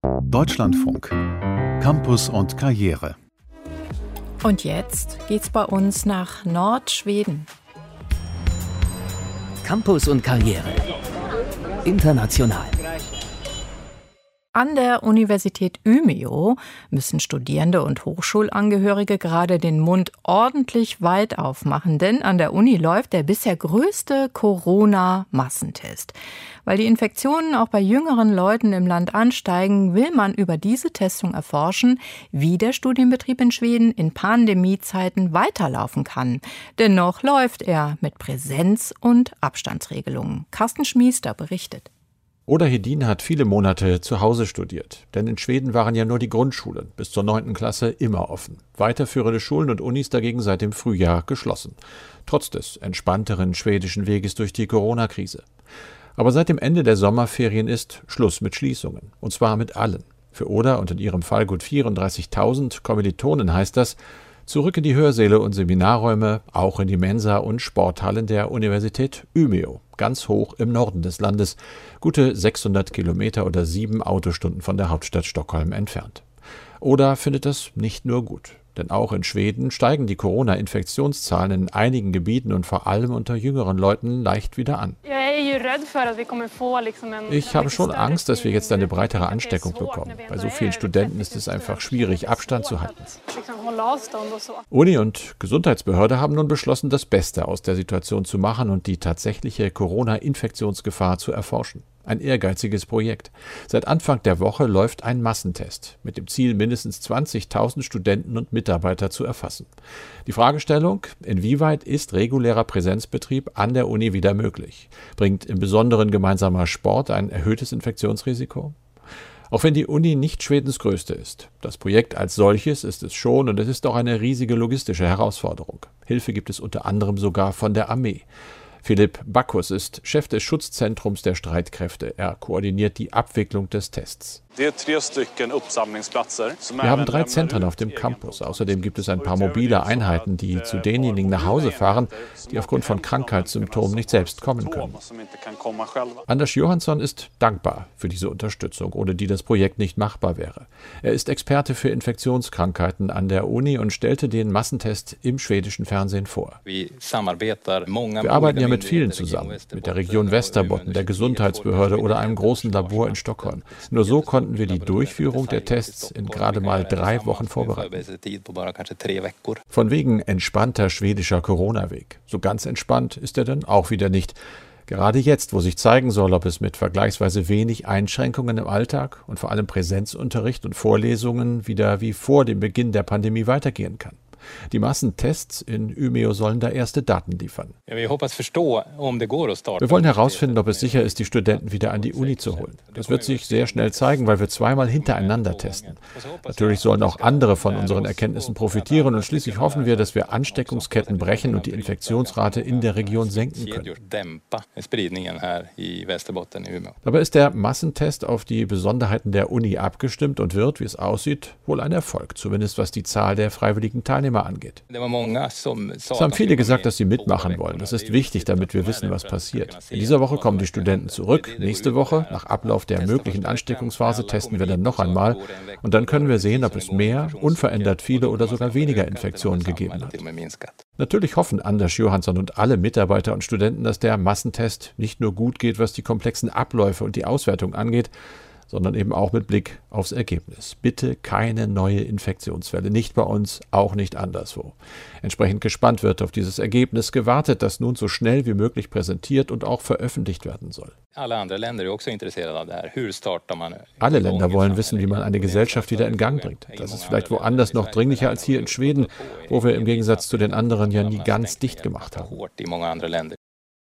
Deutschlandfunk. Campus und Karriere. Und jetzt geht's bei uns nach Nordschweden. Campus und Karriere. International. An der Universität Umeå müssen Studierende und Hochschulangehörige gerade den Mund ordentlich weit aufmachen, denn an der Uni läuft der bisher größte Corona-Massentest. Weil die Infektionen auch bei jüngeren Leuten im Land ansteigen, will man über diese Testung erforschen, wie der Studienbetrieb in Schweden in Pandemiezeiten weiterlaufen kann. Dennoch läuft er mit Präsenz- und Abstandsregelungen. Carsten Schmiester berichtet. Oda Hedin hat viele Monate zu Hause studiert. Denn in Schweden waren ja nur die Grundschulen bis zur 9. Klasse immer offen. Weiterführende Schulen und Unis dagegen seit dem Frühjahr geschlossen. Trotz des entspannteren schwedischen Weges durch die Corona-Krise. Aber seit dem Ende der Sommerferien ist Schluss mit Schließungen. Und zwar mit allen. Für Oda und in ihrem Fall gut 34.000 Kommilitonen heißt das, zurück in die Hörsäle und Seminarräume, auch in die Mensa und Sporthallen der Universität Umeå, ganz hoch im Norden des Landes, gute 600 Kilometer oder 7 Autostunden von der Hauptstadt Stockholm entfernt. Oda findet das nicht nur gut, denn auch in Schweden steigen die Corona-Infektionszahlen in einigen Gebieten und vor allem unter jüngeren Leuten leicht wieder an. Ich habe schon Angst, dass wir jetzt eine breitere Ansteckung bekommen. Bei so vielen Studenten ist es einfach schwierig, Abstand zu halten. Uni und Gesundheitsbehörde haben nun beschlossen, das Beste aus der Situation zu machen und die tatsächliche Corona-Infektionsgefahr zu erforschen. Ein ehrgeiziges Projekt. Seit Anfang der Woche läuft ein Massentest mit dem Ziel, mindestens 20.000 Studenten und Mitarbeiter zu erfassen. Die Fragestellung, inwieweit ist regulärer Präsenzbetrieb an der Uni wieder möglich? Bringt im Besonderen gemeinsamer Sport ein erhöhtes Infektionsrisiko? Auch wenn die Uni nicht Schwedens größte ist. Das Projekt als solches ist es schon und es ist auch eine riesige logistische Herausforderung. Hilfe gibt es unter anderem sogar von der Armee. Philipp Backus ist Chef des Schutzzentrums der Streitkräfte. Er koordiniert die Abwicklung des Tests. Wir haben 3 Zentren auf dem Campus. Außerdem gibt es ein paar mobile Einheiten, die zu denjenigen nach Hause fahren, die aufgrund von Krankheitssymptomen nicht selbst kommen können. Anders Johansson ist dankbar für diese Unterstützung, ohne die das Projekt nicht machbar wäre. Er ist Experte für Infektionskrankheiten an der Uni und stellte den Massentest im schwedischen Fernsehen vor. Wir arbeiten ja mit vielen zusammen, mit der Region Västerbotten, der Gesundheitsbehörde oder einem großen Labor in Stockholm. Nur so konnten wir die Durchführung der Tests in gerade mal 3 Wochen vorbereiten. Von wegen entspannter schwedischer Corona-Weg. So ganz entspannt ist er dann auch wieder nicht. Gerade jetzt, wo sich zeigen soll, ob es mit vergleichsweise wenig Einschränkungen im Alltag und vor allem Präsenzunterricht und Vorlesungen wieder wie vor dem Beginn der Pandemie weitergehen kann. Die Massentests in Umeå sollen da erste Daten liefern. Wir wollen herausfinden, ob es sicher ist, die Studenten wieder an die Uni zu holen. Das wird sich sehr schnell zeigen, weil wir 2-mal hintereinander testen. Natürlich sollen auch andere von unseren Erkenntnissen profitieren und schließlich hoffen wir, dass wir Ansteckungsketten brechen und die Infektionsrate in der Region senken können. Dabei ist der Massentest auf die Besonderheiten der Uni abgestimmt und wird, wie es aussieht, wohl ein Erfolg, zumindest was die Zahl der freiwilligen Teilnehmer angeht. Es haben viele gesagt, dass sie mitmachen wollen. Das ist wichtig, damit wir wissen, was passiert. In dieser Woche kommen die Studenten zurück. Nächste Woche, nach Ablauf der möglichen Ansteckungsphase, testen wir dann noch einmal. Und dann können wir sehen, ob es mehr, unverändert viele oder sogar weniger Infektionen gegeben hat. Natürlich hoffen Anders Johansson und alle Mitarbeiter und Studenten, dass der Massentest nicht nur gut geht, was die komplexen Abläufe und die Auswertung angeht, sondern eben auch mit Blick aufs Ergebnis. Bitte keine neue Infektionswelle, nicht bei uns, auch nicht anderswo. Entsprechend gespannt wird auf dieses Ergebnis gewartet, das nun so schnell wie möglich präsentiert und auch veröffentlicht werden soll. Alle Länder wollen wissen, wie man eine Gesellschaft wieder in Gang bringt. Das ist vielleicht woanders noch dringlicher als hier in Schweden, wo wir im Gegensatz zu den anderen ja nie ganz dicht gemacht haben.